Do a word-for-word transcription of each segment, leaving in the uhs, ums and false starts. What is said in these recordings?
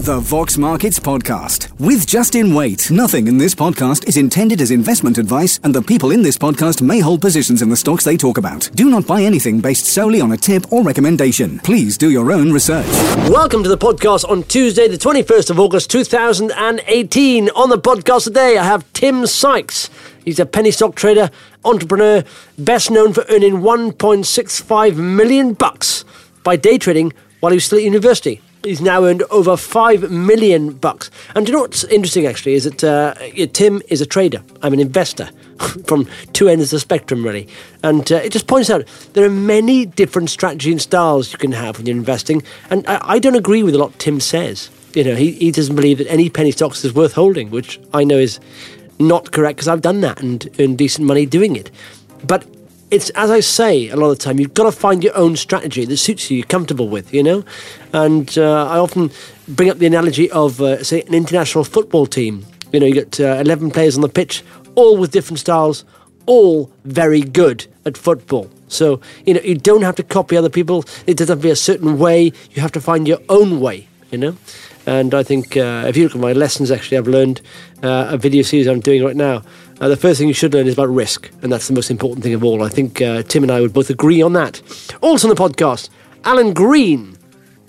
The Vox Markets Podcast with Justin Waite. Nothing in this podcast is intended as investment advice, and the people in this podcast may hold positions in the stocks they talk about. Do not buy anything based solely on a tip or recommendation. Please do your own research. Welcome to the podcast on Tuesday, the twenty-first of August, two thousand eighteen. On the podcast today, I have Tim Sykes. He's a penny stock trader, entrepreneur, best known for earning one point six five million bucks by day trading while he was still at university. He's now earned over five million bucks. And do you know what's interesting, actually, is that uh, yeah, Tim is a trader. I'm an investor from two ends of the spectrum, really. And uh, it just points out there are many different strategy and styles you can have when you're investing. And I, I don't agree with a lot Tim says. You know, he, he doesn't believe that any penny stocks is worth holding, which I know is not correct because I've done that and earned decent money doing it. But it's, as I say, a lot of the time, you've got to find your own strategy that suits you, you're comfortable with, you know? And uh, I often bring up the analogy of, uh, say, an international football team. You know, you got uh, eleven players on the pitch, all with different styles, all very good at football. So, you know, you don't have to copy other people. It doesn't have to be a certain way. You have to find your own way, you know? And I think uh, if you look at my lessons, actually, I've learned uh, a video series I'm doing right now. Uh, the first thing you should learn is about risk, and that's the most important thing of all. I think uh, Tim and I would both agree on that. Also on the podcast, Alan Green,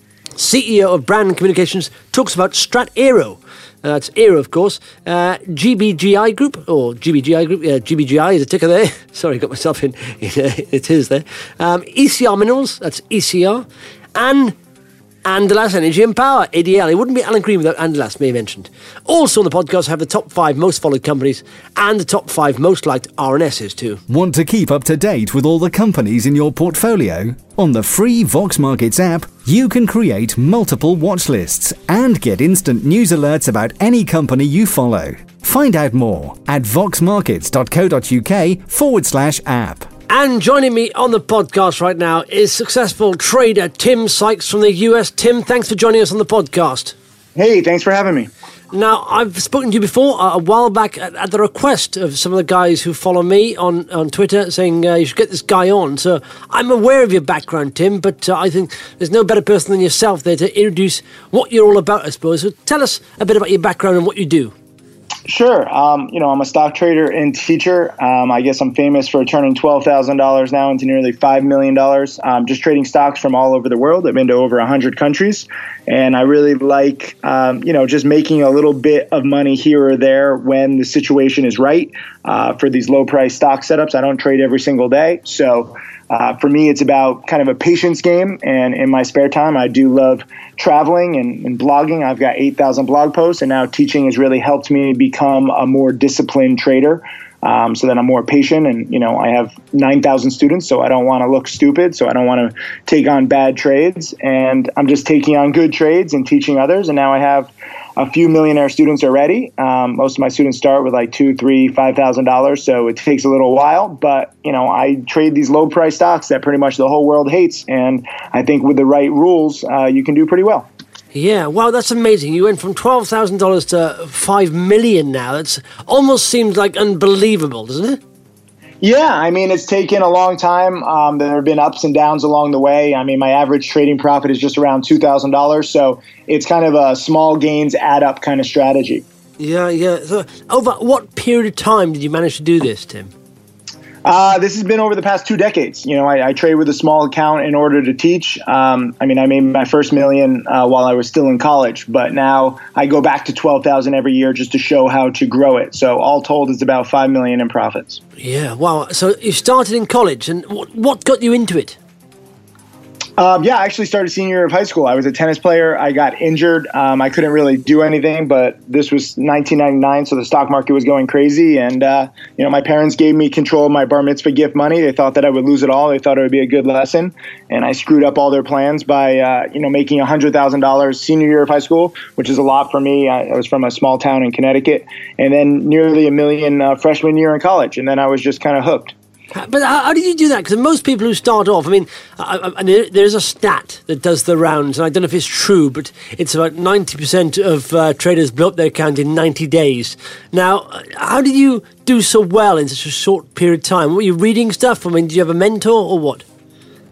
C E O of Brand Communications, talks about Strat Aero. Uh, that's Aero, of course. Uh, G B G I Group, or G B G I Group. Uh, G B G I is a ticker there. Sorry, got myself in. It is there. Um, E C R Minerals, that's E C R. And Andalas Energy and Power, A D L. It wouldn't be Alan Green without Andalas, may I mentioned. Also on the podcast, I have the top five most followed companies and the top five most liked R N Ss too. Want to keep up to date with all the companies in your portfolio? On the free Vox Markets app, you can create multiple watch lists and get instant news alerts about any company you follow. Find out more at voxmarkets.co.uk forward slash app. And joining me on the podcast right now is successful trader Tim Sykes from the U S. Tim, thanks for joining us on the podcast. Hey, thanks for having me. Now, I've spoken to you before uh, a while back at, at the request of some of the guys who follow me on, on Twitter saying uh, you should get this guy on. So I'm aware of your background, Tim, but uh, I think there's no better person than yourself there to introduce what you're all about, I suppose. So tell us a bit about your background and what you do. Sure. Um, you know, I'm a stock trader and teacher. Um, I guess I'm famous for turning twelve thousand dollars now into nearly five million dollars. Um, just trading stocks from all over the world. I've been to over one hundred countries. And I really like, um, you know, just making a little bit of money here or there when the situation is right uh, for these low price stock setups. I don't trade every single day. So Uh, for me, it's about kind of a patience game, and in my spare time, I do love traveling and, and blogging. I've got eight thousand blog posts, and now teaching has really helped me become a more disciplined trader, um, so that I'm more patient. And, you know, I have nine thousand students, so I don't want to look stupid, so I don't want to take on bad trades, and I'm just taking on good trades and teaching others, and now I have a few millionaire students already. Um, most of my students start with like two, three, five thousand dollars, so it takes a little while. But you know, I trade these low price stocks that pretty much the whole world hates, and I think with the right rules, uh, you can do pretty well. Yeah, wow, that's amazing. You went from twelve thousand dollars to five million now. That's almost seems like unbelievable, doesn't it? Yeah, I mean, it's taken a long time. Um, there have been ups and downs along the way. I mean, my average trading profit is just around two thousand dollars, so it's kind of a small gains add up kind of strategy. Yeah, yeah. So over what period of time did you manage to do this, Tim? Uh, this has been over the past two decades. You know, I, I trade with a small account in order to teach. Um, I mean, I made my first million uh, while I was still in college, but now I go back to twelve thousand every year just to show how to grow it. So all told, it's about five million in profits. Yeah, wow. So you started in college, and what, what got you into it? Um, yeah, I actually started senior year of high school. I was a tennis player. I got injured. Um, I couldn't really do anything, but this was nineteen ninety-nine, so the stock market was going crazy. And, uh, you know, my parents gave me control of my bar mitzvah gift money. They thought that I would lose it all. They thought it would be a good lesson. And I screwed up all their plans by, uh, you know, making one hundred thousand dollars senior year of high school, which is a lot for me. I, I was from a small town in Connecticut. And then nearly a million uh, freshman year in college. And then I was just kind of hooked. But how, how did you do that? Because most people who start off, I mean, I, I, there is a stat that does the rounds, and I don't know if it's true, but it's about ninety percent of uh, traders blow up their account in ninety days. Now, how did you do so well in such a short period of time? Were you reading stuff? I mean, did you have a mentor or what?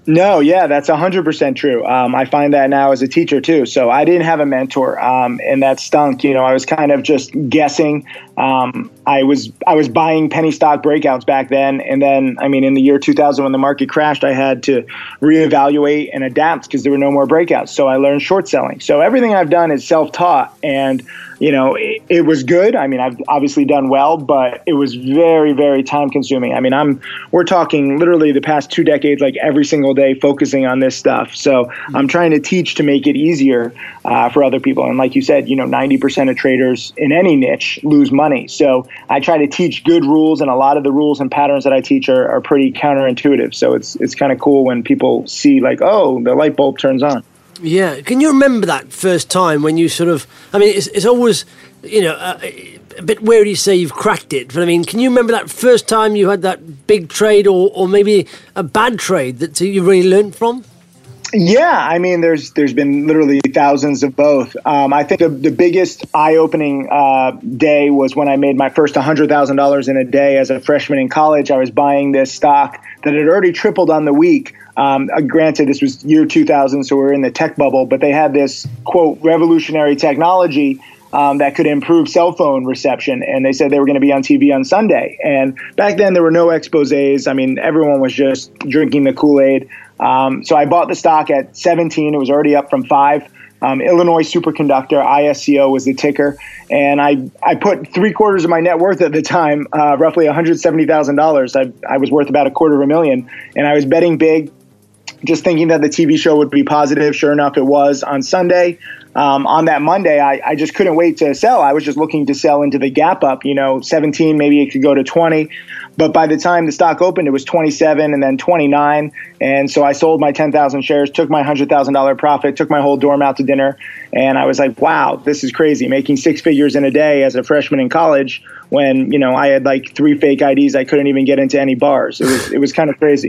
No, yeah, that's one hundred percent true. Um, I find that now as a teacher too. So I didn't have a mentor, um, and that stunk. You know, I was kind of just guessing. Um, I was I was buying penny stock breakouts back then, and then I mean, in the year two thousand when the market crashed, I had to reevaluate and adapt because there were no more breakouts. So I learned short selling. So everything I've done is self-taught, and you know, it, it was good. I mean, I've obviously done well, but it was very, very time consuming. I mean, I'm we're talking literally the past two decades, like every single day focusing on this stuff. So I'm trying to teach to make it easier uh, for other people. And like you said, you know, ninety percent of traders in any niche lose money. So I try to teach good rules, and a lot of the rules and patterns that I teach are, are pretty counterintuitive. So it's it's kind of cool when people see like, oh, the light bulb turns on. Yeah. Can you remember that first time when you sort of, I mean, it's, it's always, you know, uh, a bit weird to say you've cracked it, but I mean, can you remember that first time you had that big trade or, or maybe a bad trade that you really learned from? Yeah, I mean, there's there's been literally thousands of both. Um, I think the, the biggest eye-opening uh, day was when I made my first one hundred thousand dollars in a day as a freshman in college. I was buying this stock that had already tripled on the week. Um, uh, granted, this was year two thousand, so we we're in the tech bubble, but they had this, quote, revolutionary technology um, that could improve cell phone reception. And they said they were going to be on T V on Sunday. And back then, there were no exposés. I mean, everyone was just drinking the Kool-Aid. Um, so I bought the stock at seventeen. It was already up from five. Um, Illinois Superconductor, I S C O was the ticker. And I, I put three quarters of my net worth at the time, uh, roughly one hundred seventy thousand dollars. I, I was worth about a quarter of a million. And I was betting big, just thinking that the T V show would be positive. Sure enough, it was on Sunday. Um, on that Monday, I, I just couldn't wait to sell. I was just looking to sell into the gap up, you know, seventeen, maybe it could go to twenty. But by the time the stock opened, it was twenty-seven and then twenty-nine. And so I sold my ten thousand shares, took my one hundred thousand dollars profit, took my whole dorm out to dinner. And I was like, wow, this is crazy. Making six figures in a day as a freshman in college when, you know, I had like three fake I Ds. I couldn't even get into any bars. It was it was kind of crazy.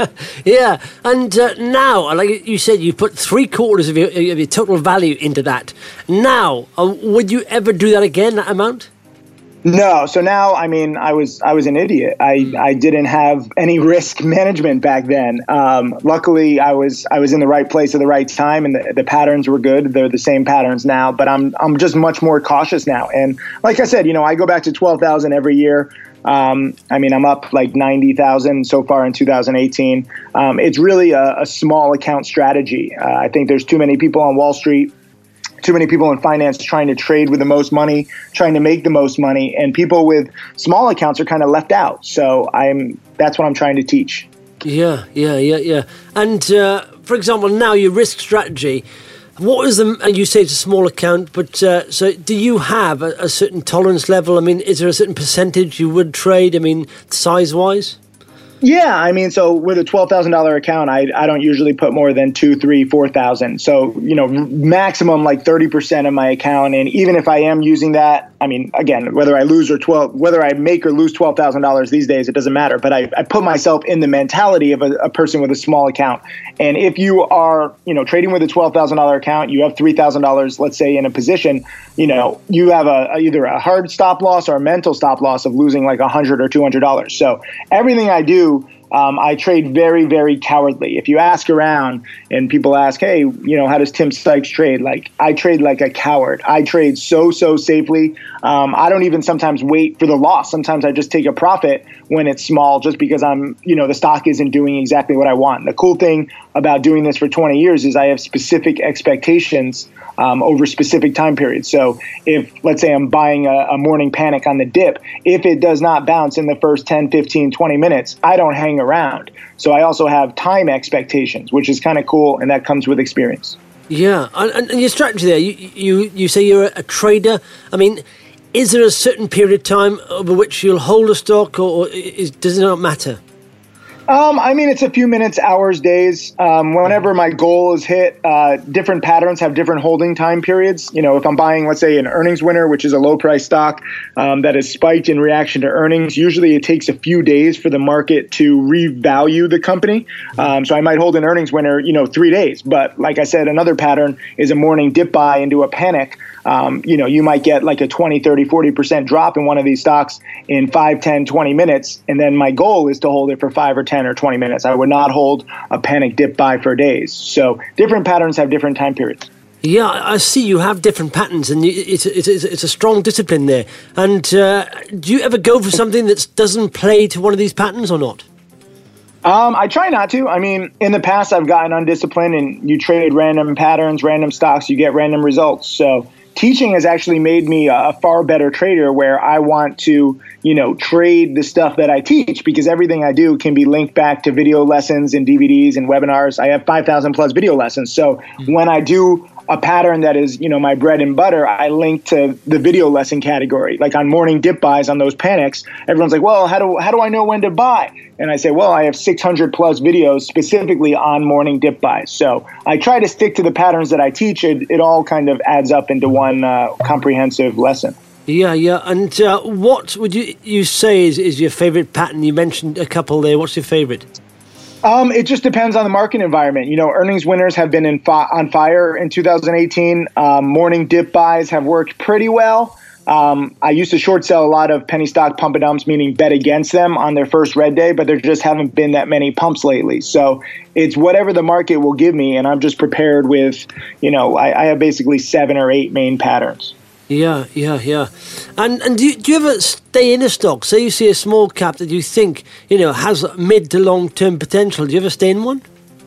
Yeah. And uh, now, like you said, you put three quarters of your, of your total value into that. Now, uh, would you ever do that again, that amount? No. So now, I mean, I was I was an idiot. I, I didn't have any risk management back then. Um, luckily, I was I was in the right place at the right time, and the, the patterns were good. They're the same patterns now, but I'm I'm just much more cautious now. And like I said, you know, I go back to twelve thousand every year. Um, I mean, I'm up like ninety thousand so far in two thousand eighteen. Um, it's really a, a small account strategy. Uh, I think there's too many people on Wall Street, too many people in finance trying to trade with the most money, trying to make the most money, and people with small accounts are kind of left out. So I'm that's what I'm trying to teach. Yeah, yeah, yeah, yeah. And uh, for example, now your risk strategy, what is the, and you say it's a small account, but uh, so do you have a, a certain tolerance level? I mean, is there a certain percentage you would trade, I mean, size-wise? Yeah, I mean, so with a twelve thousand dollars account, I I don't usually put more than two, three, four thousand. So, you know, maximum like thirty percent of my account. And even if I am using that, I mean, again, whether I lose or twelve, whether I make or lose twelve thousand dollars these days, it doesn't matter. But I, I put myself in the mentality of a, a person with a small account. And if you are, you know, trading with a twelve thousand dollars account, you have three thousand dollars, let's say, in a position, you know, you have a, either a hard stop loss or a mental stop loss of losing like one hundred dollars or two hundred dollars. So everything I do, Um, I trade very, very cowardly. If you ask around and people ask, hey, you know, how does Tim Sykes trade? Like, I trade like a coward. I trade so, so safely. Um, I don't even sometimes wait for the loss. Sometimes I just take a profit when it's small just because I'm, you know, the stock isn't doing exactly what I want. The cool thing about doing this for twenty years is I have specific expectations um, over specific time periods. So if, let's say I'm buying a, a morning panic on the dip, if it does not bounce in the first ten, fifteen, twenty minutes, I don't hang around. So I also have time expectations, which is kind of cool, and that comes with experience. Yeah, and, and your strategy there, you, you, you say you're a trader. I mean, is there a certain period of time over which you'll hold a stock, or, or is, does it not matter? Um, I mean, it's a few minutes, hours, days. Um, whenever my goal is hit, uh, different patterns have different holding time periods. You know, if I'm buying, let's say, an earnings winner, which is a low price stock um, that has spiked in reaction to earnings, usually it takes a few days for the market to revalue the company. Um, so I might hold an earnings winner, you know, three days. But like I said, another pattern is a morning dip buy into a panic. um, you know, you might get like a twenty, thirty, forty percent drop in one of these stocks in five, ten, twenty minutes. And then my goal is to hold it for five or ten or twenty minutes. I would not hold a panic dip buy for days. So different patterns have different time periods. Yeah, I see you have different patterns, and it's it's it's, it's a strong discipline there. And uh, do you ever go for something that doesn't play to one of these patterns or not? Um, I try not to. I mean, in the past, I've gotten undisciplined, and you trade random patterns, random stocks, you get random results. So teaching has actually made me a far better trader, where I want to, you know, trade the stuff that I teach, because everything I do can be linked back to video lessons and D V Ds and webinars. I have five thousand plus video lessons. So mm-hmm. when I do a pattern that is, you know, my bread and butter, I link to the video lesson category. Like on morning dip buys on those panics, everyone's like, well, how do how do I know when to buy? And I say, well, I have six hundred plus videos specifically on morning dip buys. So I try to stick to the patterns that I teach. It, it all kind of adds up into one uh, comprehensive lesson. Yeah, yeah. And uh, what would you you say is, is your favorite pattern? You mentioned a couple there. What's your favorite? Um, it just depends on the market environment. You know, earnings winners have been in fi- on fire in two thousand eighteen. Um, morning dip buys have worked pretty well. Um, I used to short sell a lot of penny stock pump and dumps, meaning bet against them on their first red day, but there just haven't been that many pumps lately. So it's whatever the market will give me, and I'm just prepared with, you know, I, I have basically seven or eight main patterns. Yeah, yeah, yeah. And and do you, do you ever stay in a stock? Say you see a small cap that you think, you know, has mid to long term potential. Do you ever stay in one?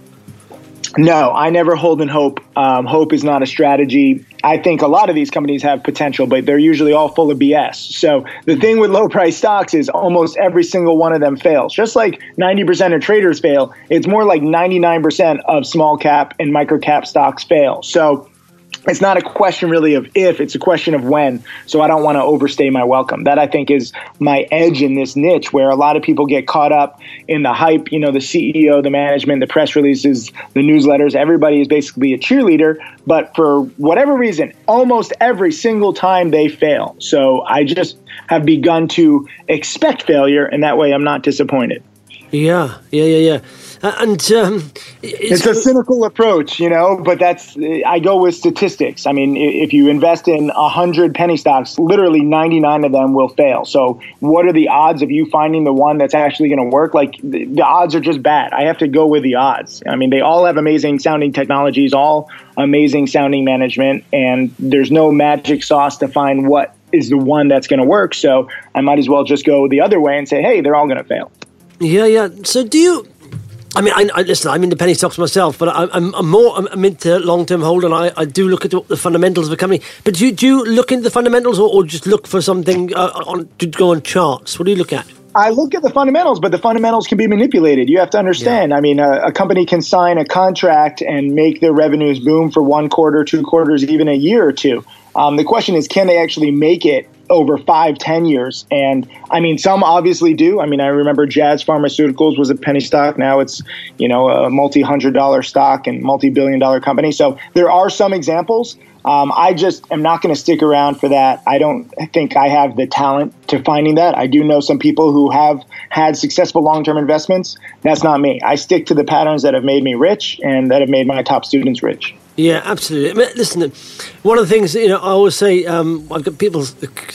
No, I never hold in hope. Um, hope is not a strategy. I think a lot of these companies have potential, but they're usually all full of B S. So the thing with low price stocks is almost every single one of them fails. Just like ninety percent of traders fail, it's more like ninety-nine percent of small cap and micro cap stocks fail. So it's not a question really of if, it's a question of when. So I don't want to overstay my welcome. That, I think, is my edge in this niche, where a lot of people get caught up in the hype. You know, the C E O, the management, the press releases, the newsletters, everybody is basically a cheerleader. But for whatever reason, almost every single time they fail. So I just have begun to expect failure, and that way I'm not disappointed. Yeah, yeah, yeah, yeah. Uh, and um, it's, it's a cynical approach, you know, but that's, I go with statistics. I mean, if you invest in one hundred penny stocks, literally ninety-nine of them will fail. So what are the odds of you finding the one that's actually going to work? Like, the, the odds are just bad. I have to go with the odds. I mean, they all have amazing sounding technologies, all amazing sounding management, and there's no magic sauce to find what is the one that's going to work. So I might as well just go the other way and say, hey, they're all going to fail. Yeah, yeah. So do you... I mean, I, I, listen, I'm into penny stocks myself, but I, I'm, I'm more I'm, I'm into long-term hold, and I, I do look at the, the fundamentals of a company. But do you, do you look into the fundamentals, or, or just look for something uh, on, to go on charts? What do you look at? I look at the fundamentals, but the fundamentals can be manipulated. You have to understand. Yeah. I mean, a, a company can sign a contract and make their revenues boom for one quarter, two quarters, even a year or two. Um, the question is, can they actually make it over five, ten years? And I mean, some obviously do. I mean, I remember Jazz Pharmaceuticals was a penny stock. Now it's, you know, a multi-hundred dollar stock and multi-billion dollar company. So there are some examples. Um, I just am not going to stick around for that. I don't think I have the talent to finding that. I do know some people who have had successful long-term investments. That's not me. I stick to the patterns that have made me rich and that have made my top students rich. Yeah, absolutely. I mean, listen, one of the things, you know, I always say, um, I've got people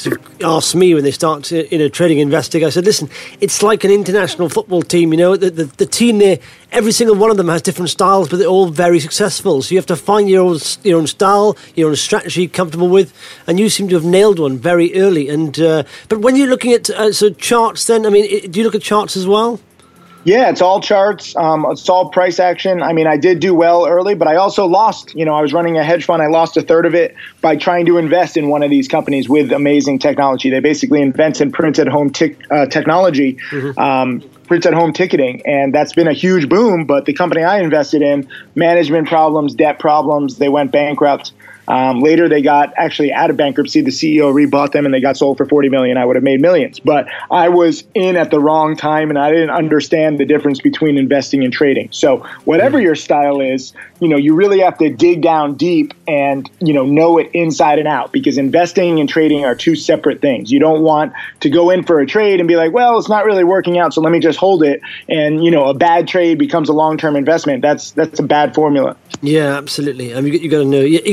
ask me when they start, you know, trading, investing. I said, listen, it's like an international football team. You know, the, the the team there, every single one of them has different styles, but they're all very successful. So you have to find your own your own style, your own strategy, you're comfortable with, and you seem to have nailed one very early. And uh, but when you're looking at uh, so charts, then I mean, do you look at charts as well? Yeah, it's all charts. Um, it's all price action. I mean, I did do well early, but I also lost. You know, I was running a hedge fund. I lost a third of it by trying to invest in one of these companies with amazing technology. They basically invented print-at-home tic- uh, technology, mm-hmm. um, print-at-home ticketing, and that's been a huge boom. But the company I invested in, management problems, debt problems, they went bankrupt. Um, later, they got actually out of bankruptcy. The C E O rebought them, and they got sold for forty million dollars. I would have made millions. But I was in at the wrong time, and I didn't understand the difference between investing and trading. So whatever your style is, you know, you really have to dig down deep and, you know, know it inside and out, because investing and trading are two separate things. You don't want to go in for a trade and be like, well, it's not really working out, so let me just hold it. And, you know, a bad trade becomes a long-term investment. That's that's a bad formula. Yeah, absolutely. I mean, you got to know. Yeah, exactly.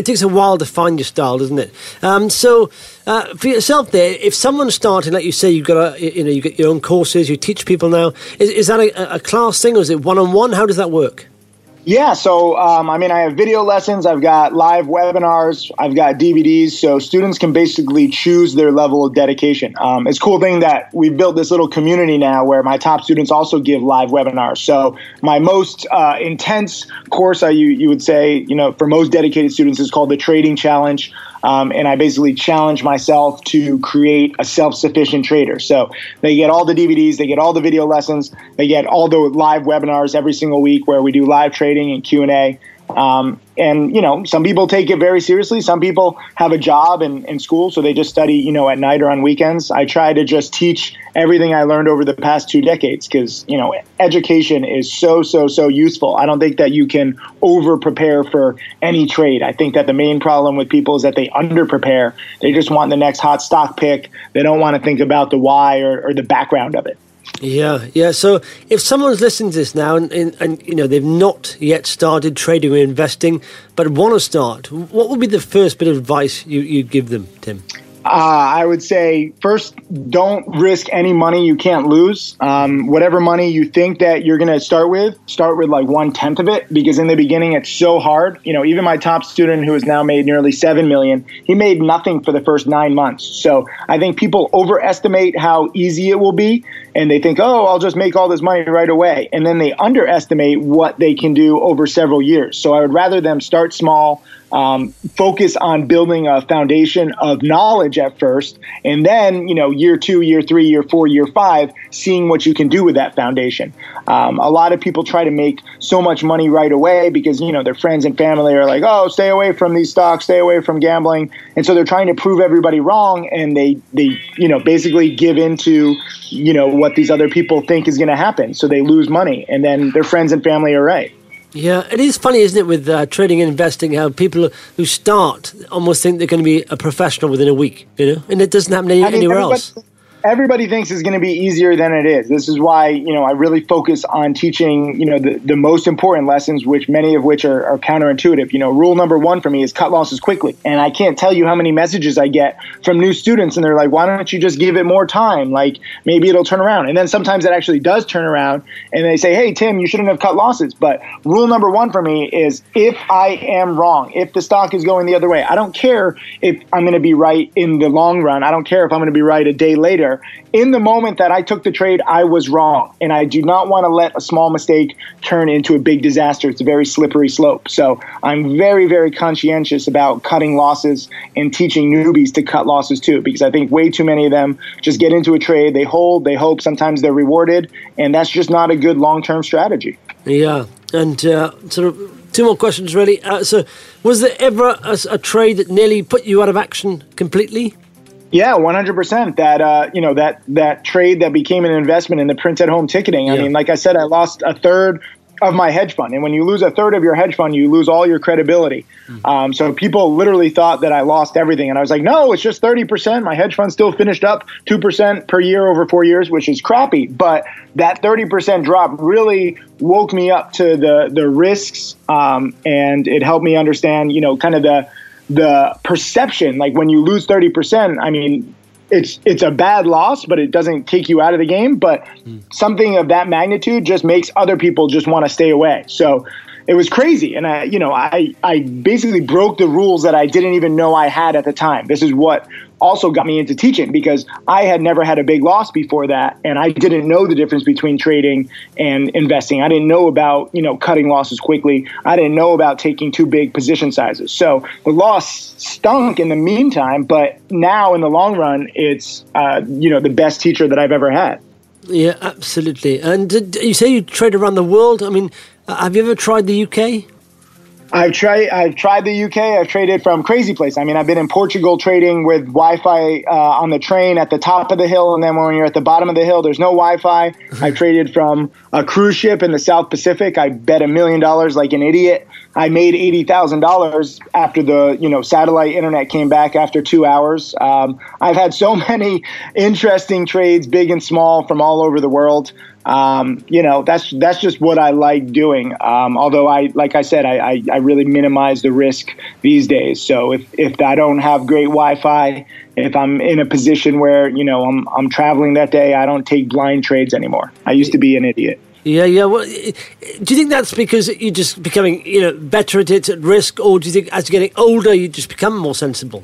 it takes a while to find your style, doesn't it? Um, so uh, for yourself there, if someone's starting, like you say, you've got a, you know, you get your own courses, you teach people now. Is, is that a, a class thing, or is it one-on-one? How does that work? Yeah, so um, I mean, I have video lessons, I've got live webinars, I've got D V Ds, so students can basically choose their level of dedication. Um, it's a cool thing that we've built this little community now where my top students also give live webinars. So my most uh, intense course, I, you, you would say, you know, for most dedicated students is called the Trading Challenge. Um, and I basically challenge myself to create a self-sufficient trader. So they get all the D V Ds, they get all the video lessons, they get all the live webinars every single week where we do live trading and Q and A. Um, and, you know, some people take it very seriously. Some people have a job in, in school, so they just study, you know, at night or on weekends. I try to just teach everything I learned over the past two decades because, you know, education is so, so, so useful. I don't think that you can over-prepare for any trade. I think that the main problem with people is that they under-prepare. They just want the next hot stock pick. They don't want to think about the why or, or the background of it. Yeah, yeah. So if someone's listening to this now and, and, and you know they've not yet started trading or investing but want to start, what would be the first bit of advice you, you'd give them, Tim? Uh, I would say, first, don't risk any money you can't lose. Um, whatever money you think that you're going to start with, start with like one-tenth of it, because in the beginning, it's so hard. You know, even my top student who has now made nearly seven million dollars, he made nothing for the first nine months. So I think people overestimate how easy it will be, and they think, oh, I'll just make all this money right away. And then they underestimate what they can do over several years. So I would rather them start small, Um, focus on building a foundation of knowledge at first, and then, you know, year two, year three, year four, year five, seeing what you can do with that foundation. Um, a lot of people try to make so much money right away because, you know, their friends and family are like, oh, stay away from these stocks, stay away from gambling. And so they're trying to prove everybody wrong, and they, they you know, basically give into, you know, what these other people think is going to happen. So they lose money, and then their friends and family are right. Yeah, it is funny, isn't it, with uh, trading and investing, how people who start almost think they're going to be a professional within a week, you know, and it doesn't happen any, I mean, anywhere else. Everybody thinks it's going to be easier than it is. This is why, you know, I really focus on teaching, you know, the, the most important lessons, which many of which are, are counterintuitive. You know, rule number one for me is cut losses quickly. And I can't tell you how many messages I get from new students, and they're like, why don't you just give it more time? Like, maybe it'll turn around. And then sometimes it actually does turn around, and they say, hey, Tim, you shouldn't have cut losses. But rule number one for me is, if I am wrong, if the stock is going the other way, I don't care if I'm going to be right in the long run. I don't care if I'm going to be right a day later. In the moment that I took the trade, I was wrong, and I do not want to let a small mistake turn into a big disaster. It's a very slippery slope. So I'm very, very conscientious about cutting losses and teaching newbies to cut losses too, because I think way too many of them just get into a trade, they hold, they hope, sometimes they're rewarded, and that's just not a good long-term strategy. Yeah, and uh, sort of two more questions, really. Uh, so was there ever a, a trade that nearly put you out of action completely? Yeah, one hundred percent. That, uh, you know, that, that trade that became an investment in the print-at-home ticketing. I yeah. mean, like I said, I lost a third of my hedge fund. And when you lose a third of your hedge fund, you lose all your credibility. Mm-hmm. Um, so people literally thought that I lost everything. And I was like, no, it's just thirty percent. My hedge fund still finished up two percent per year over four years, which is crappy. But that thirty percent drop really woke me up to the, the risks. Um, and it helped me understand, you know, kind of the, the perception. Like when you lose thirty percent, I mean, it's it's a bad loss, but it doesn't take you out of the game. But mm. something of that magnitude just makes other people just want to stay away. So it was crazy. And I, you know, I, I basically broke the rules that I didn't even know I had at the time. This is what also got me into teaching, because I had never had a big loss before that. And I didn't know the difference between trading and investing. I didn't know about, you know, cutting losses quickly. I didn't know about taking too big position sizes. So the loss stunk in the meantime, but now in the long run, it's, uh, you know, the best teacher that I've ever had. Yeah, absolutely. And did you say you trade around the world? I mean, uh, have you ever tried the U K? I've tried. I've tried the U K. I've traded from crazy places. I mean, I've been in Portugal trading with Wi-Fi uh, on the train at the top of the hill, and then when you're at the bottom of the hill, there's no Wi-Fi. I've traded from a cruise ship in the South Pacific. I bet a million dollars like an idiot. I made eighty thousand dollars after the you know satellite internet came back after two hours. Um, I've had so many interesting trades, big and small, from all over the world. Um, you know, that's that's just what I like doing. Um, although I, like I said, I, I, I really minimize the risk these days. So if, if I don't have great Wi-Fi, if I'm in a position where, you know, I'm I'm traveling that day, I don't take blind trades anymore. I used to be an idiot. Yeah, yeah. Well, do you think that's because you're just becoming, you know, better at it, at risk, or do you think as you're getting older, you just become more sensible?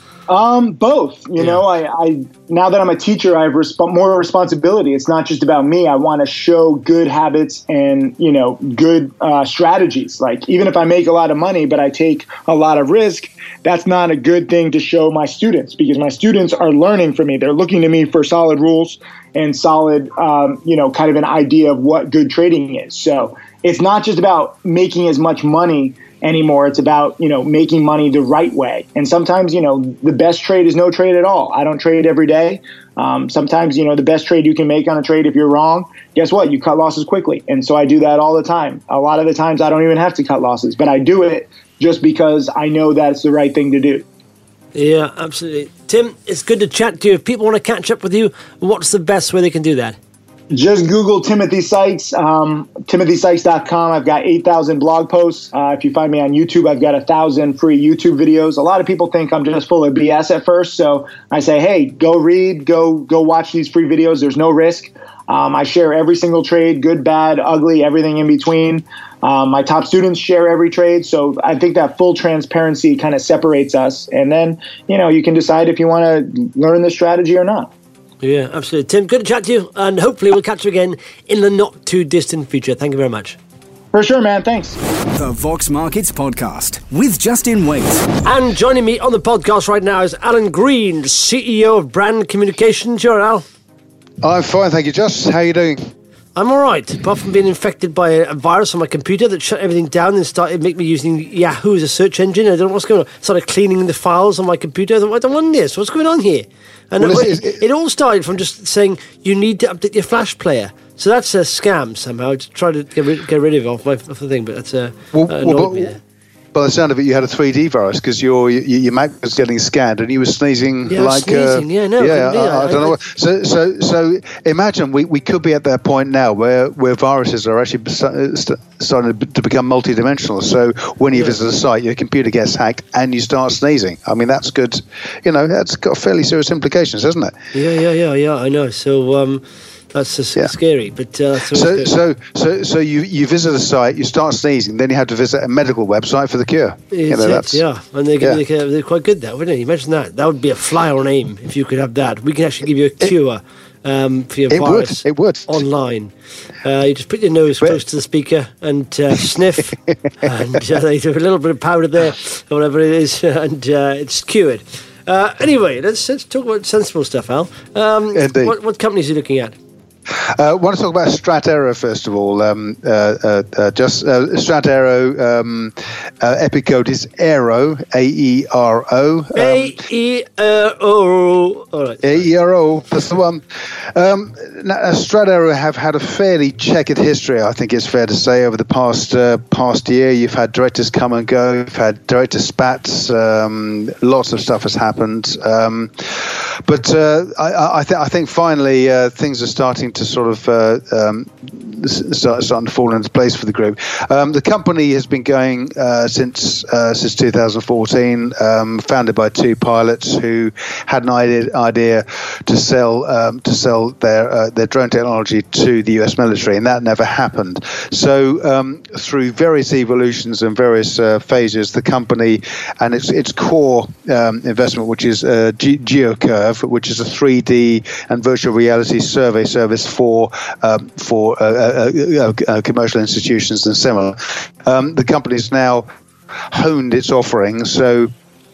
Um, both. You yeah. know, I, I now that I'm a teacher, I have resp- more responsibility. It's not just about me. I want to show good habits and, you know, good uh, strategies. Like, even if I make a lot of money, but I take a lot of risk, that's not a good thing to show my students, because my students are learning from me. They're looking to me for solid rules and solid, um, you know, kind of an idea of what good trading is. So it's not just about making as much money anymore. It's about, you know, making money the right way. And sometimes, you know, the best trade is no trade at all. I don't trade every day. Um, sometimes, you know, the best trade you can make on a trade, if you're wrong, guess what? You cut losses quickly. And so I do that all the time. A lot of the times I don't even have to cut losses, but I do it just because I know that it's the right thing to do. Yeah, absolutely. Tim, it's good to chat to you. If people want to catch up with you, what's the best way they can do that? Just Google Timothy Sykes, um, timothy sykes dot com. I've got eight thousand blog posts. Uh, if you find me on YouTube, I've got one thousand free YouTube videos. A lot of people think I'm just full of B S at first. So I say, hey, go read, go go watch these free videos. There's no risk. Um, I share every single trade, good, bad, ugly, everything in between. Um, my top students share every trade. So I think that full transparency kind of separates us. And then, you know, you can decide if you want to learn the strategy or not. Yeah, absolutely. Tim, good to chat to you, and hopefully we'll catch you again in the not-too-distant future. Thank you very much. For sure, man. Thanks. The Vox Markets Podcast with Justin Waite. And joining me on the podcast right now is Alan Green, C E O of Brand Communications. You're Al? I'm fine, thank you, Just. How are you doing? I'm all right, apart from being infected by a virus on my computer that shut everything down and started making me using Yahoo as a search engine. I don't know what's going on. Started cleaning the files on my computer. I thought, I don't want this. What's going on here? And well, it, it, it all started from just saying you need to update your Flash player. So that's a scam somehow. I just try to get rid, get rid of it off my off the thing, but that's a well, uh, well, me there. By the sound of it, you had a three D virus because your, your your Mac was getting scanned and you were sneezing yeah, like sneezing. Uh, yeah, no, yeah. I, I, I don't I, know. What, so so so imagine we, we could be at that point now where, where viruses are actually st- starting to become multidimensional. So when you yeah. visit a site, your computer gets hacked and you start sneezing. I mean, that's good. You know, that's got fairly serious implications, hasn't it? Yeah, yeah, yeah, yeah. I know. So. Um, That's just yeah. scary, but uh, so so so so you, you visit a site, you start sneezing, then you have to visit a medical website for the cure. You know, that's, yeah, and they, yeah. they, they're quite good there, wouldn't you? Imagine that. That would be a fly on aim if you could have that. We can actually give you a cure um, for your it virus. Would. It would online. Uh, you just put your nose close to the speaker and uh, sniff, and uh, they do a little bit of powder there, or whatever it is, and uh, it's cured. Uh, anyway, let's let's talk about sensible stuff, Al. Um, what, what companies are you looking at? I uh, want to talk about StratAero first of all. Um, uh, uh, uh, just uh, StratAero, um, uh, Epic code is Aero, A E R O. Um, A E R O. All right. A E R O, that's the one. Um, now, StratAero have had a fairly checkered history, I think it's fair to say, over the past uh, past year. You've had directors come and go. You've had director spats. Um, lots of stuff has happened. Um, but uh, I, I, th- I think finally uh, things are starting to to sort of uh, um, start, starting to fall into place for the group. Um, the company has been going uh, since uh, since two thousand fourteen, um, founded by two pilots who had an idea, idea to sell um, to sell their uh, their drone technology to the U S military, and that never happened. So um, through various evolutions and various uh, phases, the company and its its core um, investment, which is uh, Ge- GeoCurve, which is a three D and virtual reality survey service for um, for uh, uh, uh, commercial institutions and similar. Um, the company's now honed its offerings, so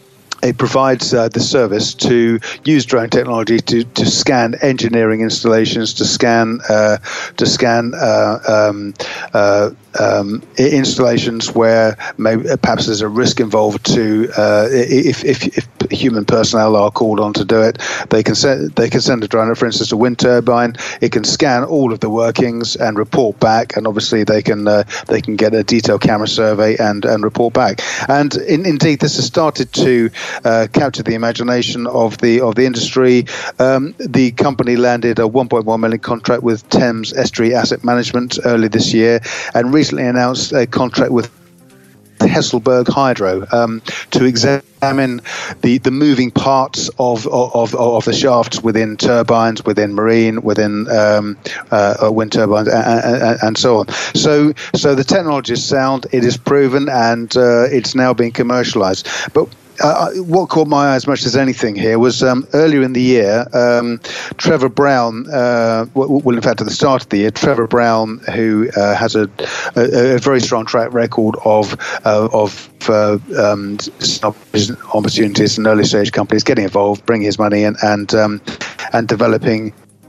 it provides uh, the service to use drone technology to, to scan engineering installations, to scan uh, to scan uh, um, uh, um, installations where maybe perhaps there's a risk involved to uh, if, if, if human personnel are called on to do it. They can send they can send a drone, for instance, a wind turbine. It can scan all of the workings and report back, and obviously they can uh, they can get a detailed camera survey and, and report back. And in, indeed, this has started to uh, capture the imagination of the of the industry. Um, the company landed a one point one million contract with Thames Estuary Asset Management early this year, and recently announced a contract with Hesselberg Hydro um, to examine the, the moving parts of, of of the shafts within turbines, within marine, within um, uh, wind turbines, and, and, and so on. So, so the technology is sound, it is proven, and uh, it's now being commercialised. But Uh, what caught my eye as much as anything here was um, earlier in the year, um, Trevor Brown, uh, well, in fact, at the start of the year, Trevor Brown, who uh, has a, a, a very strong track record of uh, of uh, um, opportunities and early stage companies getting involved, bringing his money in, and um, and developing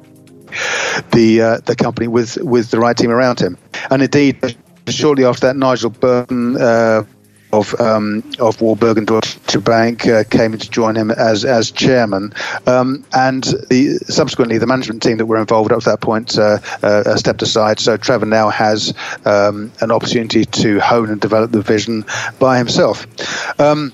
the uh, the company with with the right team around him. And indeed, shortly after that, Nigel Burton Uh, of um, of Warburg Deutsche Bank uh, came in to join him as as chairman, um, and the, subsequently the management team that were involved up to that point uh, uh, stepped aside. So Trevor now has um, an opportunity to hone and develop the vision by himself. Um,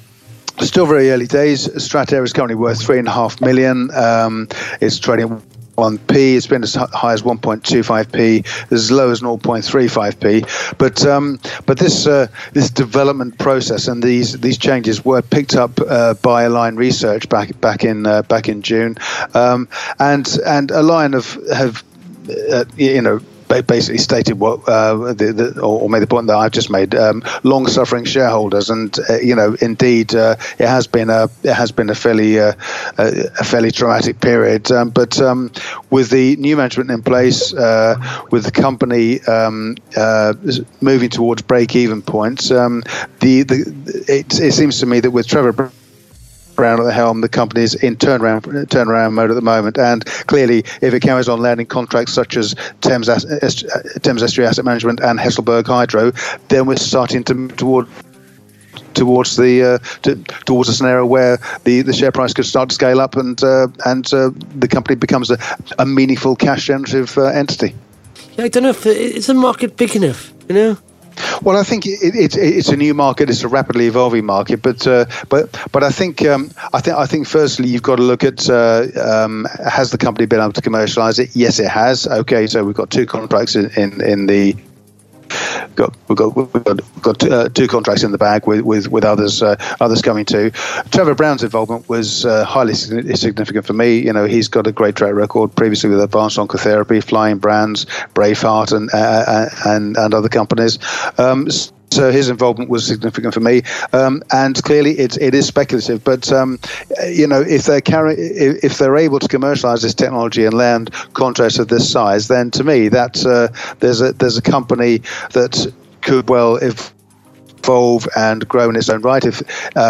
Still very early days. Stratair is currently worth three and a half million. Um, it's trading one p. It's been as high as one point two five p, as low as zero point three five p. But um, but this uh, this development process and these these changes were picked up uh, by Align Research back back in uh, back in June, um, and and Align have have uh, you know. basically stated what uh, the, the, or made the point that I've just made. Um, long-suffering shareholders, and uh, you know, indeed, uh, it has been a it has been a fairly uh, a, a fairly traumatic period. Um, but um, with the new management in place, uh, with the company um, uh, moving towards break-even points, um, the the it, it seems to me that with Trevor Brown at the helm, the company is in turnaround turnaround mode at the moment, and clearly, if it carries on landing contracts such as Thames, Thames Estuary Asset Management and Hesselberg Hydro, then we're starting to move toward towards the uh, to, towards a scenario where the, the share price could start to scale up, and uh, and uh, the company becomes a, a meaningful cash generative uh, entity. Yeah, I don't know if it's a market big enough, you know. Well, I think it, it, it's a new market. It's a rapidly evolving market, but uh, but but I think um, I think I think firstly you've got to look at uh, um, has the company been able to commercialise it? Yes, it has. Okay, so we've got two contracts in in, in the. Got, we've got we've got, we've got uh, two contracts in the bag with with, with others uh, others coming too. Trevor Brown's involvement was uh, highly significant for me. You know, he's got a great track record previously with Advanced Oncotherapy, Flying Brands, Braveheart, and uh, and and other companies. Um, So his involvement was significant for me, um, and clearly it it is speculative. But um, you know, if they carry, if they're able to commercialise this technology and land contracts of this size, then to me that uh, there's a there's a company that could well if. evolve and grow in its own right. If, uh,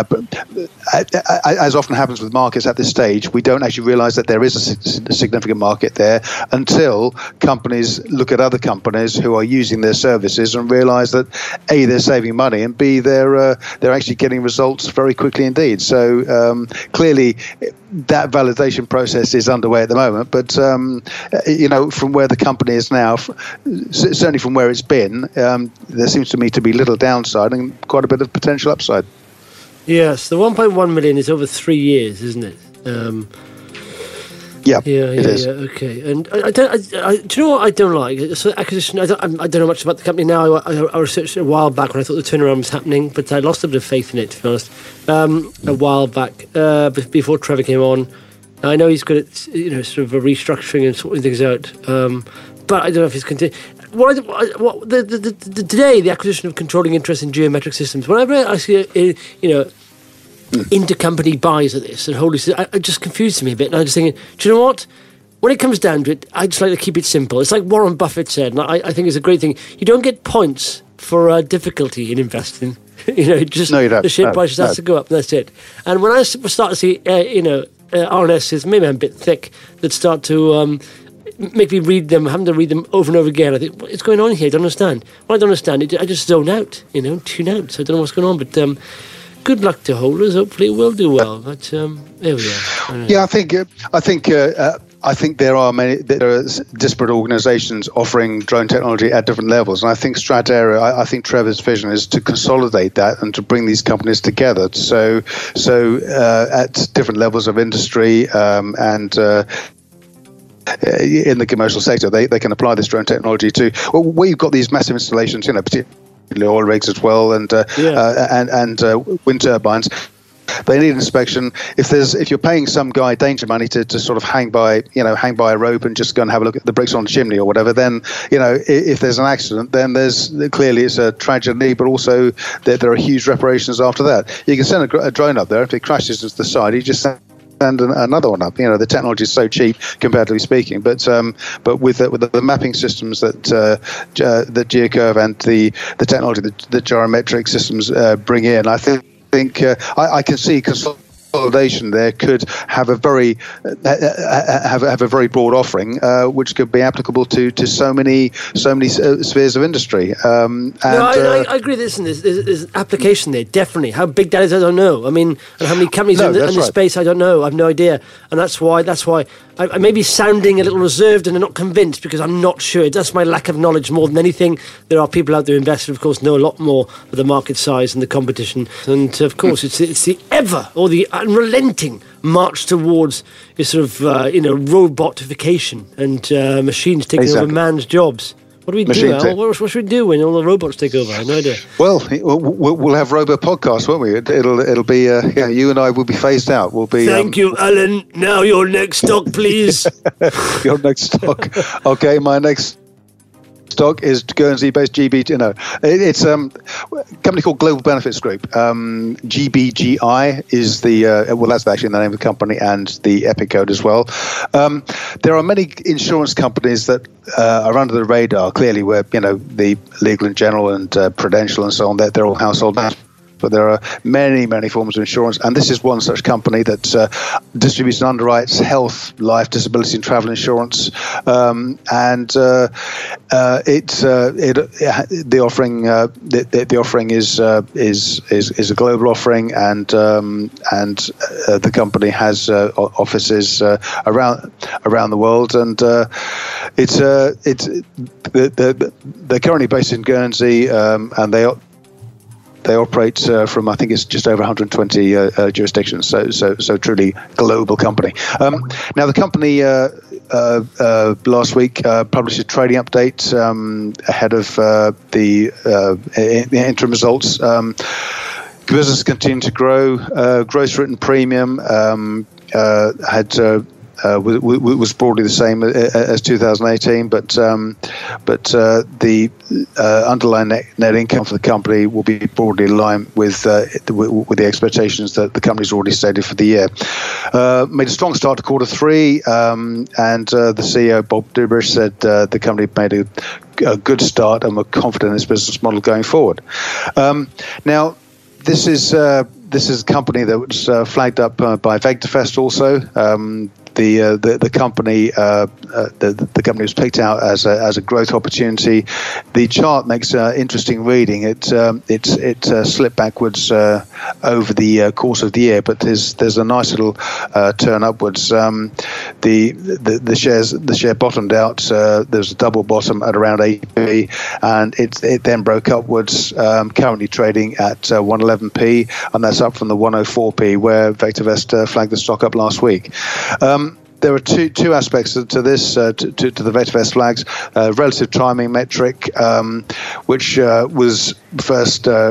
as often happens with markets at this stage, we don't actually realise that there is a significant market there until companies look at other companies who are using their services and realise that A, they're saving money, and B, they're uh, they're actually getting results very quickly indeed. So um, clearly, that validation process is underway at the moment. But um, you know, from where the company is now, certainly from where it's been, um, there seems to me to be little downside and quite a bit of potential upside. Yes, the one point one million is over three years, isn't it? Um, yeah, yeah, yeah, it is. Yeah, okay. And I, I don't. I, I, do you know what I don't like? So acquisition. I don't. I don't know much about the company now. I, I, I researched it a while back when I thought the turnaround was happening, but I lost a bit of faith in it, to be honest. Um, a while back, uh, before Trevor came on, I know he's good at you know sort of a restructuring and sorting things out. Um, but I don't know if he's continuing. What, I, what the, the, the, the, today, the acquisition of controlling interest in geometric systems. Whenever I see, uh, you know, intercompany buys of this and wholly, I, it just confuses me a bit. And I'm just thinking, do you know what? When it comes down to it, I just like to keep it simple. It's like Warren Buffett said, and I, I think it's a great thing. You don't get points for uh, difficulty in investing. you know, just no, you don't. the share no, price just no. has to go up. That's it. And when I start to see, uh, you know, uh, R N Ss, maybe I'm a bit thick, that start to um, make me read them, having to read them over and over again. I think, what's going on here? I don't understand. Well, I don't understand it. I just zone out, you know, tune out. So I don't know what's going on. But um, good luck to holders. Hopefully, it will do well. But um, there we are. Yeah, I think uh, I think. Uh, uh, I think there are many there are disparate organisations offering drone technology at different levels, and I think Stratera, I, I think Trevor's vision is to consolidate that and to bring these companies together. So, so uh, at different levels of industry um, and. Uh, in the commercial sector, they, they can apply this drone technology to. Well, we've got these massive installations, you know, particularly oil rigs as well, and uh, yeah. uh, and and uh, wind turbines. They need inspection. If there's, if you're paying some guy danger money to, to sort of hang by, you know, hang by a rope and just go and have a look at the bricks on the chimney or whatever, then, you know, if, if there's an accident, then there's clearly it's a tragedy, but also there, there are huge reparations after that. You can send a, a drone up there. If it crashes to the side, you just send and another one up. You know, the technology is so cheap, comparatively speaking. But um, but with the, with the mapping systems that uh, uh, that GeoCurve and the the technology that the gyrometric systems uh, bring in, I think. think uh, I, I can see consolidation there could have a very uh, have have a very broad offering, uh, which could be applicable to, to so many so many uh, spheres of industry. Um, and, no, I, uh, I, I agree. Listen, there's, there's, there's an application there, definitely. How big that is, I don't know. I mean, and how many companies no, in, the, in right. the space, I don't know. I've no idea, and that's why that's why I, I may be sounding a little reserved and not convinced because I'm not sure. That's my lack of knowledge more than anything. There are people out there invested, of course, know a lot more of the market size and the competition, and of course, it's it's the ever or the unrelenting march towards this sort of uh, you know robotification and uh, machines taking exactly. over man's jobs. What do we Machine do, Al? What, what should we do when all the robots take over? I have no idea. Well, we'll have Robo podcasts, won't we? It'll it'll be uh, yeah. You and I will be phased out. We'll be. Thank um, you, Alan. Now your next stock, please. Your next stock. Okay, my next stock is Guernsey-based G B G. You know, it, it's um, a company called Global Benefits Group. Um, G B G I is the uh, well, that's actually the name of the company and the EPIC code as well. Um, there are many insurance companies that uh, are under the radar. Clearly, where you know the Legal and General and uh, Prudential and so on. They're, they're all household names. But there are many, many forms of insurance, and this is one such company that uh, distributes and underwrites health, life, disability, and travel insurance. Um, and uh, uh, it, uh, it, it the offering uh, the, the offering is uh, is is is a global offering, and um, and uh, the company has uh, offices uh, around around the world, and uh, it's uh, it's they're, they're currently based in Guernsey, um, and they. They operate uh, from, I think it's just over one hundred twenty uh, uh, jurisdictions, so so so truly global company. Um, now, the company uh, uh, uh, last week uh, published a trading update um, ahead of uh, the, uh, the interim results. Um, business continued to grow. Uh, gross written premium um, uh, had. Uh, Uh, was broadly the same as two thousand eighteen, but um, but uh, the uh, underlying net, net income for the company will be broadly in line with uh, with the expectations that the company's already stated for the year. Uh, made a strong start to quarter three, um, and uh, the C E O Bob Dubrish said uh, the company made a, a good start and were confident in its business model going forward. Um, now, this is uh, this is a company that was uh, flagged up uh, by VectorFest also. Um, The, uh, the the company uh, uh, the the company was picked out as a as a growth opportunity. The chart makes uh, interesting reading. It um, it it uh, slipped backwards uh, over the uh, course of the year, but there's there's a nice little uh, turn upwards. Um, the, the the shares the share bottomed out. Uh, there's a double bottom at around eighty p, and it it then broke upwards. Um, currently trading at uh, one eleven p, and that's up from the one oh four p where VectorVest uh, flagged the stock up last week. Um, There are two two aspects to this, uh, to, to, to the VectorVest flags. Uh, relative timing metric, um, which uh, was first. Uh,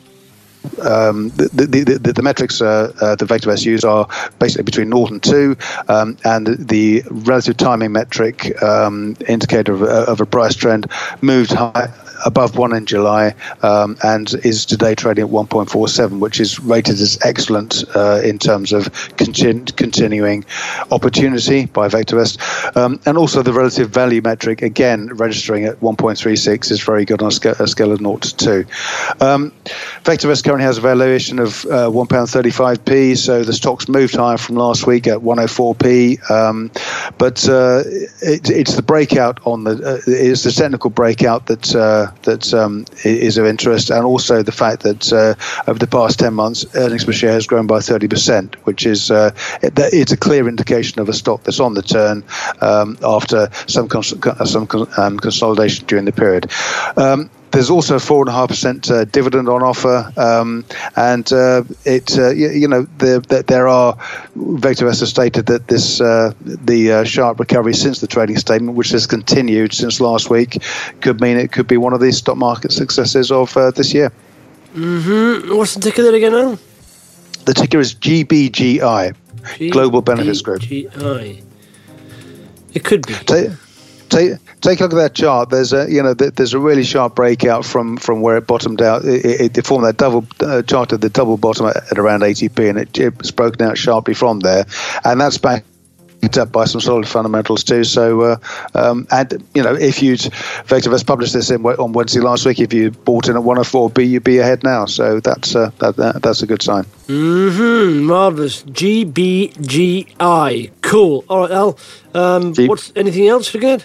Um, the, the, the, the metrics uh, uh, that VectorVest use are basically between zero and two, um, and the relative timing metric um, indicator of, of a price trend moved high above one in July um, and is today trading at one point four seven, which is rated as excellent uh, in terms of continu- continuing opportunity by VectorVest. Um, and also the relative value metric, again, registering at one point three six is very good on a, sc- a scale of zero to two. Um, VectorVest currently has a valuation of uh, one pound thirty-five p, so the stock's moved higher from last week at one oh four p. Um, but uh, it, it's the breakout on the uh, it's the technical breakout that uh, that um, is of interest, and also the fact that uh, over the past ten months, earnings per share has grown by thirty percent, which is uh, it, it's a clear indication of a stock that's on the turn um, after some cons- some um, consolidation during the period. Um, There's also a four and a half percent uh, dividend on offer, um, and uh, it uh, you, you know the, the, there are Vectorvest has stated that this uh, the uh, sharp recovery since the trading statement, which has continued since last week, could mean it could be one of these stock market successes of uh, this year. Mm-hmm. What's the ticker there again now? The ticker is G B G I, G- Global Benefits Group. G B G I. It could be. Take, take, take a look at that chart. There's a you know there's a really sharp breakout from, from where it bottomed out. It, it formed that double uh, chart of the double bottom at, at around eighty p, and it, it's broken out sharply from there, and that's back up by some solid fundamentals too. So, uh, um, and you know, if you'd Vectorvest published this in, on Wednesday last week, if you bought in at one oh four B, you'd be ahead now. So that's uh, that, that, that's a good sign. Mm-hmm. Marvelous. G B G I. Cool. All right, Al. Um, G- what's anything else for good?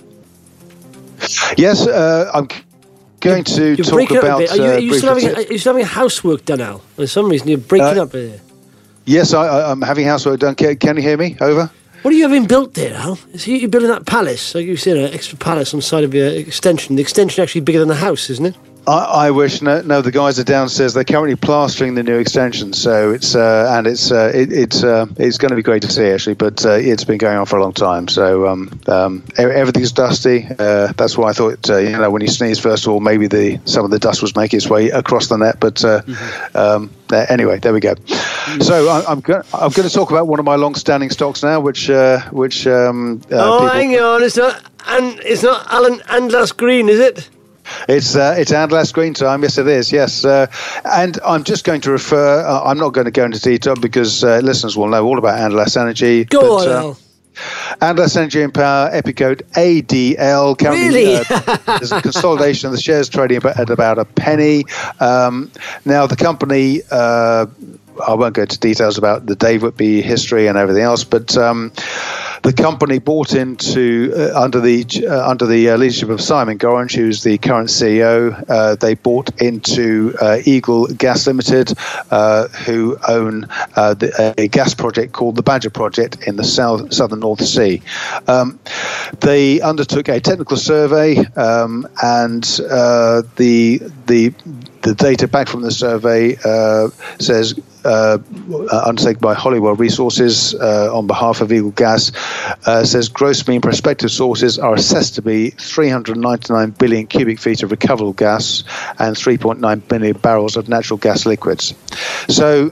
Yes, uh, I'm going to you're talk about. Are you, are, you uh, still having, are you still having housework done, Al? For some reason, you're breaking uh, up here. Yes, I, I, I'm having housework done. Can, can you hear me? Over. What are you having built there, Al? Is you building that palace? Like you said, an extra palace on the side of your extension. The extension actually bigger than the house, isn't it? I, I wish. No, no, the guys are downstairs. They're currently plastering the new extension, so it's uh, and it's uh, it, it's uh, it's going to be great to see actually. But uh, it's been going on for a long time, so um, um, everything's dusty. Uh, that's why I thought uh, you know when you sneeze, first of all, maybe the some of the dust was making its way across the net. But uh, mm-hmm. um, uh, anyway, there we go. So I, I'm going I'm going to talk about one of my long-standing stocks now, which uh, which um, uh, oh, people... hang on, it's not and it's not Alan Andlas Green, is it? It's uh, it's Andlas Green time. Yes, it is. Yes, uh, and I'm just going to refer. Uh, I'm not going to go into detail because uh, listeners will know all about Andlas Energy. Go but, on. Uh, Al. Andlas Energy and Power, Epicode A D L. Currently, really? uh, there's a consolidation of the shares trading at about a penny. Um, now, the company. Uh, I won't go into details about the Dave Whitby history and everything else, but um, the company bought into uh, under the uh, under the uh, leadership of Simon Gorringe, who's the current C E O. Uh, they bought into uh, Eagle Gas Limited, uh, who own uh, the, a gas project called the Badger Project in the south southern North Sea. Um, they undertook a technical survey, um, and uh, the the the data back from the survey uh, says. Uh, undertaken by Hollywell Resources uh, on behalf of Eagle Gas, uh, says gross mean prospective sources are assessed to be three hundred ninety-nine billion cubic feet of recoverable gas and three point nine billion barrels of natural gas liquids. So.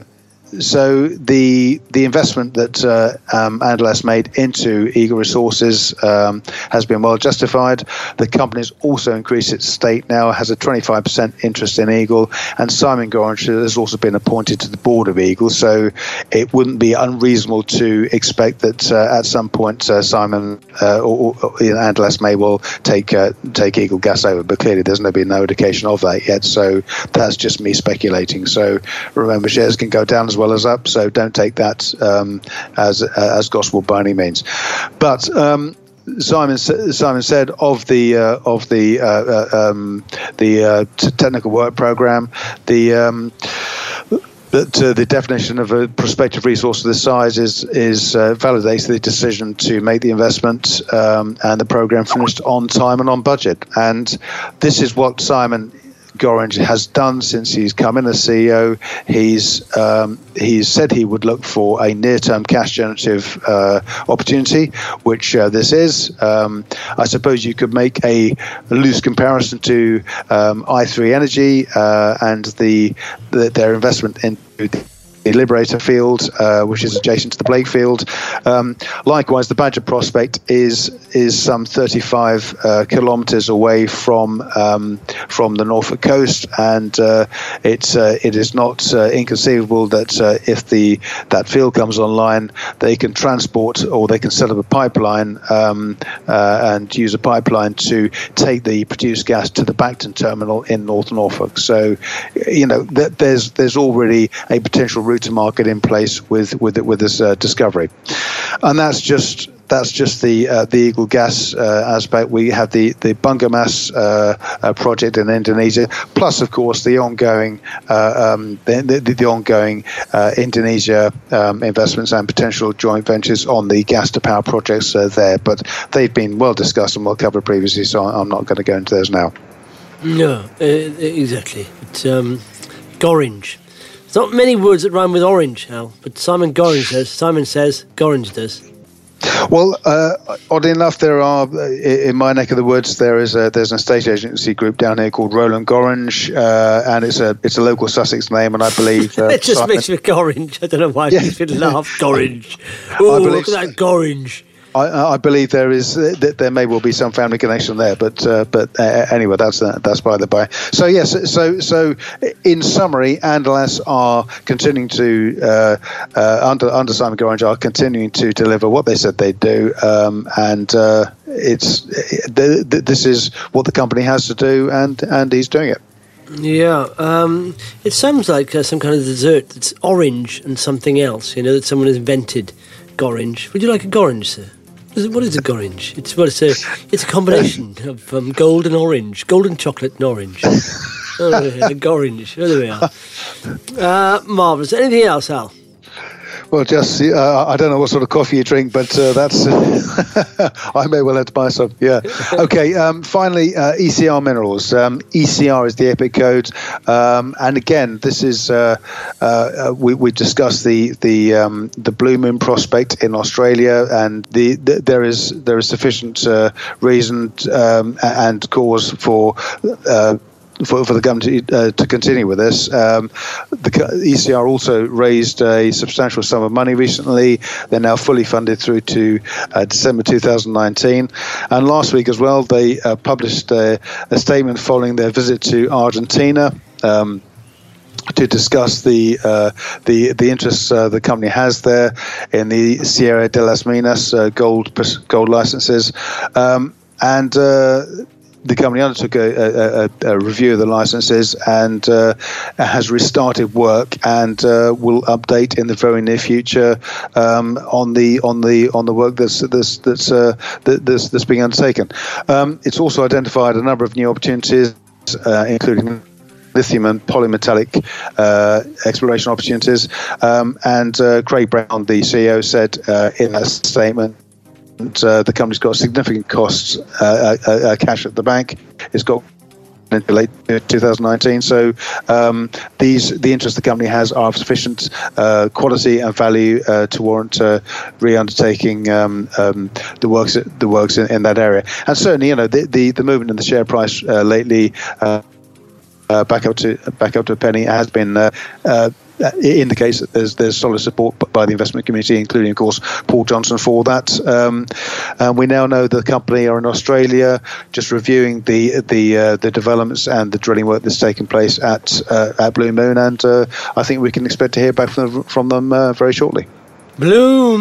So the the investment that uh, um, Andlas made into Eagle Resources um, has been well justified. The company's also increased its stake now, has a twenty-five percent interest in Eagle, and Simon Gorringe has also been appointed to the board of Eagle. So it wouldn't be unreasonable to expect that uh, at some point uh, Simon uh, or, or Andlas may well take uh, take Eagle Gas over. But clearly, there's no been no indication of that yet. So that's just me speculating. So remember, shares can go down as well. Well as up, so don't take that um, as uh, as gospel by any means. But um, Simon Simon said of the uh, of the uh, uh, um, the uh, t- technical work program, the um, that uh, the definition of a prospective resource of this size is is uh, validates the decision to make the investment, um, and the program finished on time and on budget. And this is what Simon Gorringe has done since he's come in as C E O. He's um, he's said he would look for a near-term cash-generative uh, opportunity, which uh, this is. Um, I suppose you could make a loose comparison to um, i three Energy uh, and the, the their investment into the the Liberator field, uh, which is adjacent to the Blake field. Um, likewise, the Badger prospect is is some thirty-five uh, kilometres away from um, from the Norfolk coast, and uh, it's uh, it is not uh, inconceivable that uh, if the that field comes online, they can transport or they can set up a pipeline um, uh, and use a pipeline to take the produced gas to the Bacton terminal in North Norfolk. So, you know, th- there's there's already a potential route to market in place with with with this uh, discovery, and that's just that's just the uh, the Eagle Gas uh, aspect. We have the the Bungamas uh, uh, project in Indonesia, plus of course the ongoing uh, um, the, the, the ongoing uh, Indonesia um, investments and potential joint ventures on the gas to power projects uh, there. But they've been well discussed and well covered previously, so I'm not going to go into those now. No, uh, exactly. It's um, Gorringe. There's not many words that rhyme with orange, Al, but Simon Gorringe says. Simon says Gorringe does. Well, uh, oddly enough, there are in my neck of the woods. There is a there's an estate agency group down here called Roland Gorringe, uh, and it's a it's a local Sussex name, and I believe uh, it just Simon, makes me Gorringe. I don't know why yeah. people laugh. Gorringe. Oh, look at that Gorringe. I, I believe there is that there may well be some family connection there, but uh, but uh, anyway, that's uh, that's by the by. So yes, so so in summary, Andalas are continuing to uh, uh, under under Simon Gorringe are continuing to deliver what they said they'd do, um, and uh, it's th- th- this is what the company has to do, and and he's doing it. Yeah, um, it sounds like uh, some kind of dessert that's orange and something else. You know, that someone has invented. Gorringe. Would you like a Gorringe, sir? What is a Gorringe? It's what it's a. It's a combination of um, gold and orange, golden chocolate and orange. Oh, yeah, a Gorringe. Oh, there we are. Uh, marvellous. Anything else, Al? Well, just uh, I don't know what sort of coffee you drink, but uh, that's uh, I may well have to buy some. Yeah. Okay. Um, finally, uh, E C R Minerals. Um, E C R is the EPIC code, um, and again, this is uh, uh, we, we discussed the the um, the Blue Moon prospect in Australia, and the, the there is there is sufficient uh, reason um, and cause for. Uh, For, for the government to, uh, to continue with this. Um, the E C R also raised a substantial sum of money recently. They're now fully funded through to uh, December two thousand nineteen. And last week as well, they uh, published a, a statement following their visit to Argentina. Um, to discuss the uh, the the interests uh, the company has there in the Sierra de las Minas uh, gold gold licenses, um, and uh, the company undertook a, a, a review of the licenses and uh, has restarted work and uh, will update in the very near future um, on the on the on the work that's that's that's uh, that's, that's being undertaken. Um, it's also identified a number of new opportunities, uh, including lithium and polymetallic uh, exploration opportunities. Um, and uh, Craig Brown, the C E O, said uh, in that statement. Uh, the company's got significant costs, uh, uh, uh, cash at the bank. It's got into late two thousand nineteen. So um, these the interests the company has are of sufficient uh, quality and value uh, to warrant uh, re-undertaking um, um, the works the works in, in that area. And certainly, you know, the the, the movement in the share price uh, lately. Uh, Uh, back up to back up to a penny has been uh, uh, indicates that there's there's solid support by the investment community, including of course Paul Johnson for that. Um, and we now know the company are in Australia, just reviewing the the uh, the developments and the drilling work that's taking place at uh, at Blue Moon, and uh, I think we can expect to hear back from them, from them uh, very shortly. Blue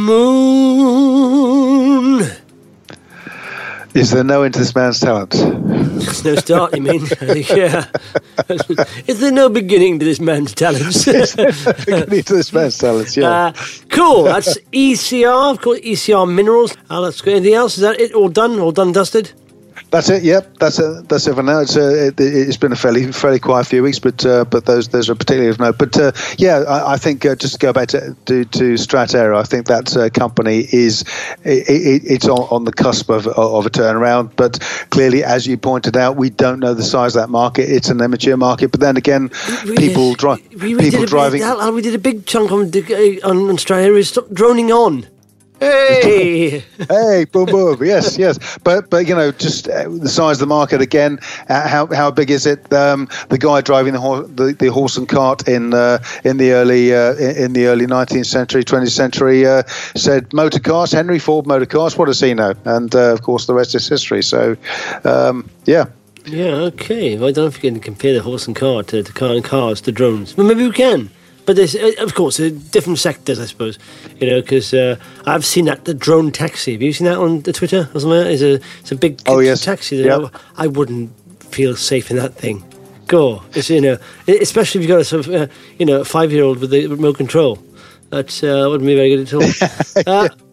Moon. Is there no end to this man's talent? There's no start, you mean? Yeah. Is there no beginning to this man's talents? Beginning to this man's talents, yeah. Uh, cool. That's E C R, of course, E C R Minerals. Oh, that's good. Anything else? Is that it? All done? All done, dusted? That's it. Yep, that's it. That's it for now. It's uh, it, it's been a fairly fairly quiet few weeks, but uh, but those those are particularly of note. But uh, yeah, I, I think uh, just to go back to to, to Stratera, I think that uh, company is it, it, it's on, on the cusp of of a turnaround. But clearly, as you pointed out, we don't know the size of that market. It's an immature market. But then again, we, people dri- we, we people did driving. A big, we did a big chunk on on, on Stratera. Stop droning on. Hey, hey, boom, boom, yes, yes, but but you know, just uh, the size of the market again. Uh, how how big is it? Um, the guy driving the, ho- the the horse and cart in uh, in the early uh, in the early nineteenth century, twentieth century uh, said motor cars. Henry Ford motor cars. What does he know? And uh, of course, the rest is history. So, um, yeah. Yeah. Okay. Well, I don't know if you can compare the horse and cart to, to car and cars to drones. Well, maybe we can. But there's, uh, of course, uh, different sectors, I suppose, you know, because uh, I've seen that, the drone taxi. Have you seen that on the Twitter or something? It's a, it's a big oh, yes. taxi. Yep. I wouldn't feel safe in that thing. Go. It's, you know, especially if you've got a sort of, uh, you know, a five-year-old with the remote control. That uh, wouldn't be very good at all. uh,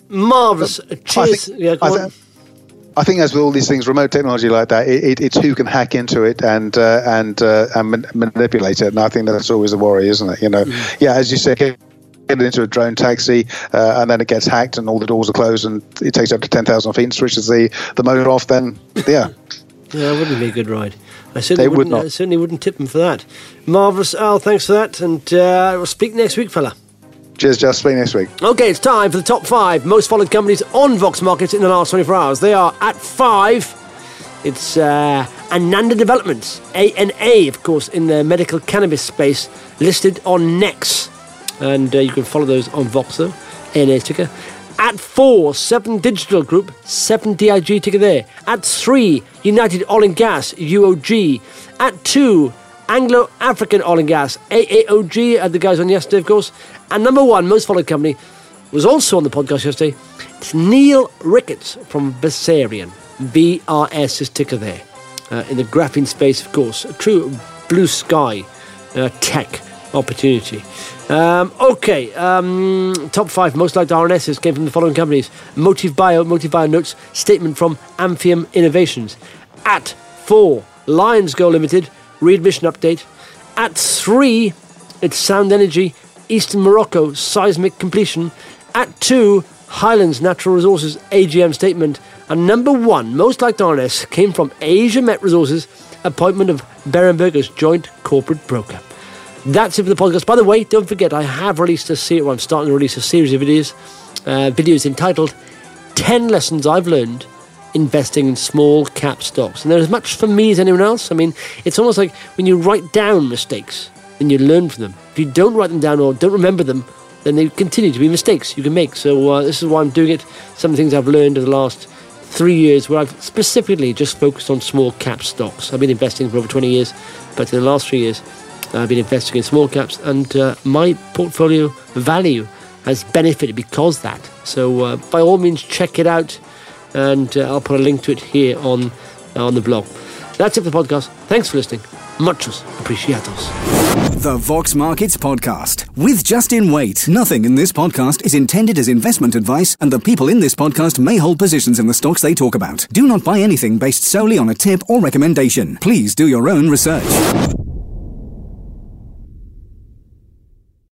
Marvellous. Cheers. Think, yeah, go I on. Th- I think as with all these things, remote technology like that, it, it, it's who can hack into it and uh, and uh, and man- manipulate it. And I think that's always the worry, isn't it? You know, mm. yeah, as you said, get into a drone taxi uh, and then it gets hacked and all the doors are closed and it takes up to ten thousand feet and switches the, the motor off. Then, yeah, yeah, it wouldn't be a good ride. I certainly, would wouldn't, not. I certainly wouldn't tip them for that. Marvellous, Al. Thanks for that, and uh, we'll speak next week, fella. Cheers, just speak next week. Okay, it's time for the top five most followed companies on Vox Markets in the last twenty-four hours. They are at five. It's uh, Ananda Developments, A N A, of course, in the medical cannabis space, listed on Nex. And uh, you can follow those on Vox, though. A N A ticker. At four, seven Digital Group, seven D I G ticker there. At three, United Oil and Gas, U O G. At two, Anglo African Oil and Gas, A A O G, had the guys on yesterday, of course. And number one, most followed company, was also on the podcast yesterday. It's Neil Ricketts from Bessarion. B R S is ticker there. Uh, in the graphene space, of course. A true blue sky uh, tech opportunity. Um, okay, um, top five most liked R N Ss came from the following companies. Motive Bio, Motive Bio notes statement from Amphium Innovations. At four, Lions Go Limited, readmission update. At three, it's Sound Energy, Eastern Morocco, seismic completion. At two, Highlands Natural Resources, A G M statement. And number one, most liked R N S came from Asia Met Resources, appointment of Berenberger's joint corporate broker. That's it for the podcast. By the way, don't forget, I have released a series, well, I'm starting to release a series of videos, uh, videos entitled ten Lessons I've Learned Investing in Small Cap Stocks. And they're as much for me as anyone else. I mean, it's almost like when you write down mistakes, then you learn from them. If you don't write them down or don't remember them, then they continue to be mistakes you can make. So uh, this is why I'm doing it. Some things I've learned in the last three years where I've specifically just focused on small cap stocks. I've been investing for over twenty years, but in the last three years, I've been investing in small caps, and uh, my portfolio value has benefited because of that. So uh, by all means, check it out, and uh, I'll put a link to it here on uh, on the blog. That's it for the podcast. Thanks for listening. Muchos apreciados. The Vox Markets Podcast with Justin Waite. Nothing in this podcast is intended as investment advice, and the people in this podcast may hold positions in the stocks they talk about. Do not buy anything based solely on a tip or recommendation. Please do your own research.